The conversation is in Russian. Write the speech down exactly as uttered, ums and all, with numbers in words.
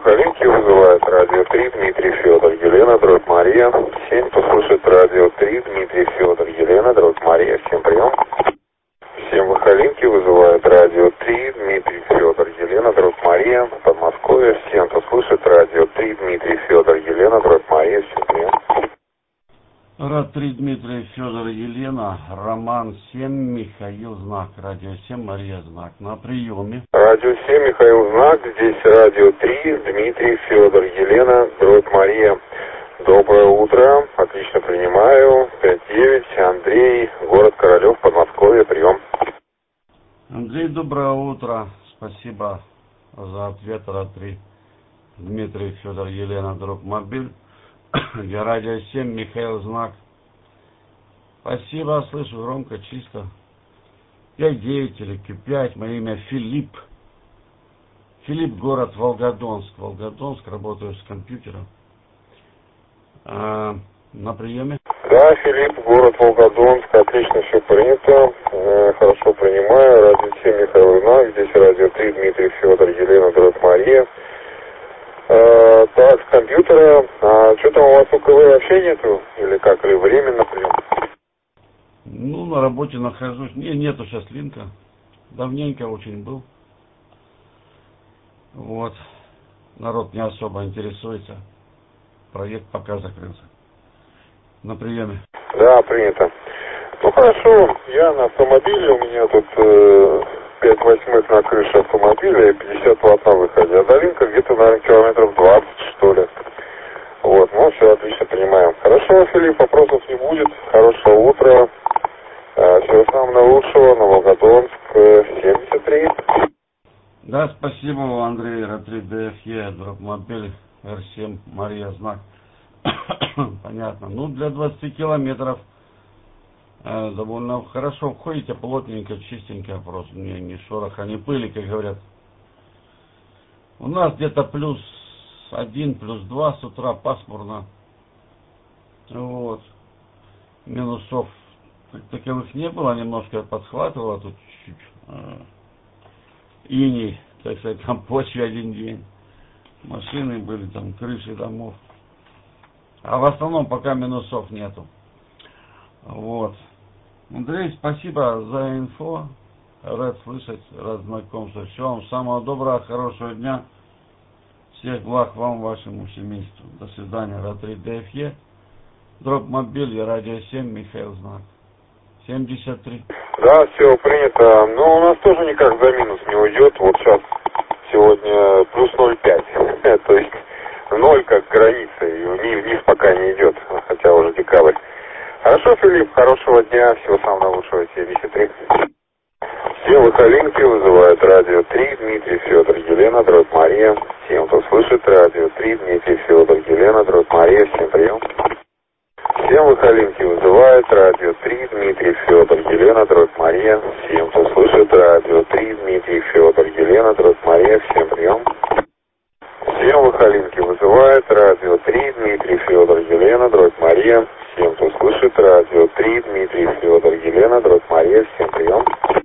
Сахалинки вызывает радио три, Дмитрий Федор, Елена, дробь Мария. семь, послушает радио три, Дмитрий Федор, Елена, дробь Мария. Всем прием. семь, Сахалинки вызывает радио три, Дмитрий Федор, Елена, дробь Мария. Подмосковье. семь, послушает радио три, Дмитрий Федор, Елена, дробь Мария. Всем прием. Рад три, Дмитрий Федор, Елена, Роман семь, Михаил Знак, радио семь, Мария Знак, на приеме. Радио семь, Михаил Знак, здесь радио три, Дмитрий Федор, Елена, дробь Мария. Доброе утро, отлично принимаю, пять девять, Андрей, город Королев, Подмосковье, прием. Андрей, доброе утро, спасибо за ответ, Рад три, Дмитрий Федор, Елена, дробь Мобиль. Я радио семь, Михаил Знак. Спасибо, слышу громко, чисто. пять девять или пять, мое имя Филипп. Филипп, город Волгодонск. Волгодонск, работаю с компьютером. А, на приеме? Да, Филипп, город Волгодонск, отлично все принято. Э, хорошо принимаю. Радио семь, Михаил Знак, здесь радио три, Дмитрий Федор, Елена, дробь Мария. Э, так, с компьютера. А что там у вас у КВ вообще нету? Или как, или временно прием? Ну, на работе нахожусь. Не, нету сейчас линка. Давненько очень был. Вот. Народ не особо интересуется. Проект пока закрылся. На приеме. Да, принято. Ну хорошо, я на автомобиле, у меня тут э, пять восьмых на крыше автомобиля и пятьдесят ватт на выходе. А долинка где-то, наверное, километров двадцать, что ли. Вот, ну все, отлично понимаем. Хорошо, Филипп, вопросов не будет. Хорошего утра. Э, всего самого лучшего на Волгодонск семьдесят три. Да, спасибо, Андрей, Р три Д Ф Е, дропмобиль, Р семь, Мария Знак. Понятно. Ну, для двадцати километров э, довольно хорошо входите, плотненько, чистенько, просто не, не шороха, не пыли, как говорят. У нас где-то плюс один, плюс два с утра, пасмурно. Вот. Минусов таковых не было, немножко подхватывало тут чуть-чуть. Э, иней, так сказать, там почве один день. Машины были, там крыши домов. А в основном пока минусов нету. Вот. Андрей, спасибо за инфо. Рад слышать, рад знакомству. Всего вам самого доброго, хорошего дня. Всех благ вам, вашему семейству. До свидания. Р три Д Ф Е. Дроп мобиль, я радио семь, Михаил Знак. семьдесят три. Да, все принято. Но у нас тоже никак за минус не уйдет. Вот сейчас сегодня плюс ноль целых пять десятых. То есть ноль как граница. И вниз, вниз пока не идет. Хотя уже декабрь. Хорошо, Филипп. Хорошего дня. Всего самого лучшего. семьдесят три. Все Сахалинки вызывают радио три, Дмитрий Федор, Елена, дробь Мария. Всем, кто слышит, радио три, Дмитрий Федор, Елена, дробь Мария. Всем прием. Всем Сахалинки вызывает радио три, Дмитрий Федор, Елена, дробь Мария. Всем, кто слышит, радио три, Дмитрий Федор, Елена, дробь Мария. Всем прием. Всем Сахалинки вызывает радио три, Дмитрий Федор, Елена, дробь Мария. Всем, кто слышит, радио три, Дмитрий Федор, Елена, дробь Мария. Всем прием.